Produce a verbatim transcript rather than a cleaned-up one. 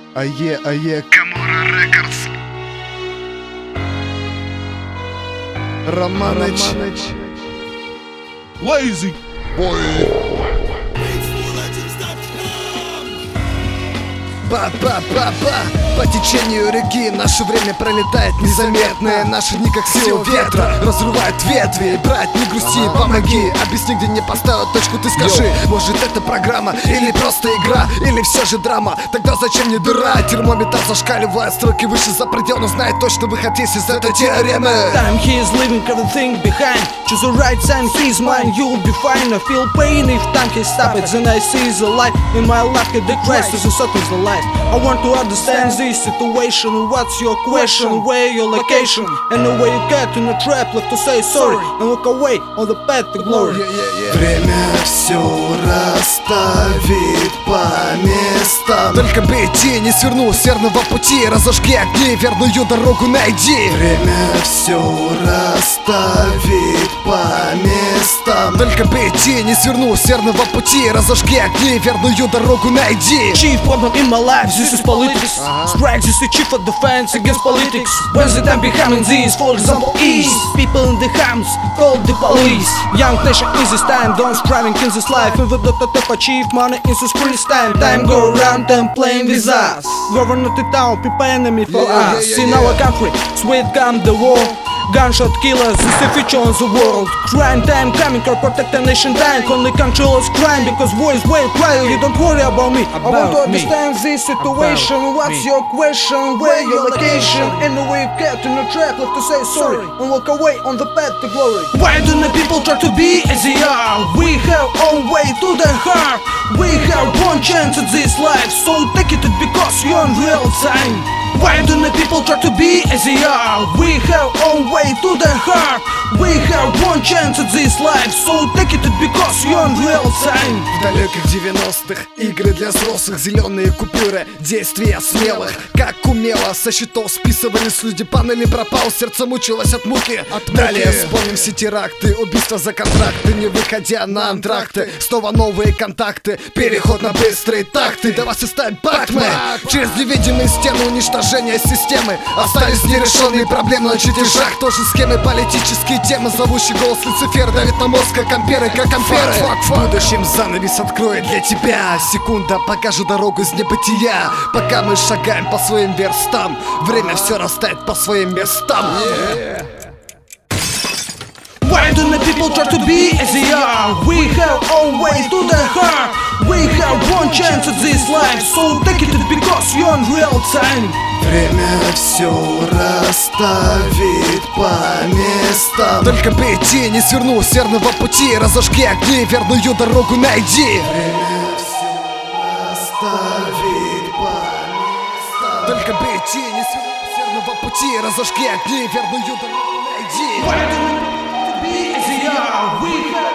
Ае, ае, Камора Рекордс. Романыч, Лейзи. ба-ба-ба-ба. По течению реки наше время пролетает незаметное. Наши дни как сила ветра разрывают ветви. Брат, не грусти, помоги. Объясни, где не поставят точку, ты скажи. Может, это программа или просто игра, или все же драма? Тогда зачем мне дыра? Термометр зашкаливает, строки выше за предел, но знает точно выход есть из этой теоремы. Time he is leaving everything behind. Choose the right sign, he's mine, you'll be fine. I feel pain if time can stop it. Then I see the light in my life, the Christ is the sort of the light. I want to understand this situation. What's your question? Where your location? And the way you get in a trap, left to say sorry and look away on the path to glory. Время все расставит по местам. Только бы идти, не свернул с верного пути. Разожги огни, верную дорогу найди. Время все расставит по местам. Только бы идти, не свернул с верного пути. Разожги огни, верную дорогу найди. Chief problem in my life, this is politics. Strikes is the chief of defense against politics. When's the time behind this, for example, is people in the homes called the police. Young nation is this time, don't striving in this life. Even though the top achieve money in this Christ time. Time go around and playing with us. Government the town, people enemy for us. In our country, sweet come the war. Gunshot killers, this is the future of the world. Crime time coming, or protect the nation time. Only control is crime, because war is way cry. You don't worry about me. About I want to me. understand this situation. About What's me. your question? Where your location? And the way you get in a trap, left to say sorry and walk away on the path to glory. Why do the people try to be as they are? We have our way to the heart. We have one chance at this life, so take it because you're in real time. Why do the people try to be as they are? We have our way to the heart. We have one chance at this life, so take it because you're in real time. В далеких девяностых игры для взрослых, зеленые купюры, действия смелых. Как умело со счетов списывались люди, панели пропал, сердце мучилось от муки. Далее вспомним все теракты, убийства за контракты, не выходя на антракты. Снова новые контакты, переход на быстрые такты. Давай составим пакт мы через невидимые стены уничтожения системы. Остались нерешенные проблемы на чертежах, тоже схемы, политические темы. Зовущий голос Люцифера давит на мозг, как амперы, как амперы. В будущем занавес откроет для тебя. Секунда покажет дорогу из небытия. Пока мы шагаем по своим верстам, время все растает по своим местам. Why do the people try to be as they are? We have our way to the heart. We have one chance at this life, so take it because you're in real time. Время все расставит по местам. Только бы идти, не свернул с верного пути. Разожги огни, верную дорогу найди. Время все расставит по местам. Только бы идти, не свернул с верного пути. Разожги огни, верную дорогу найди. Why do the people try to be as they are? We have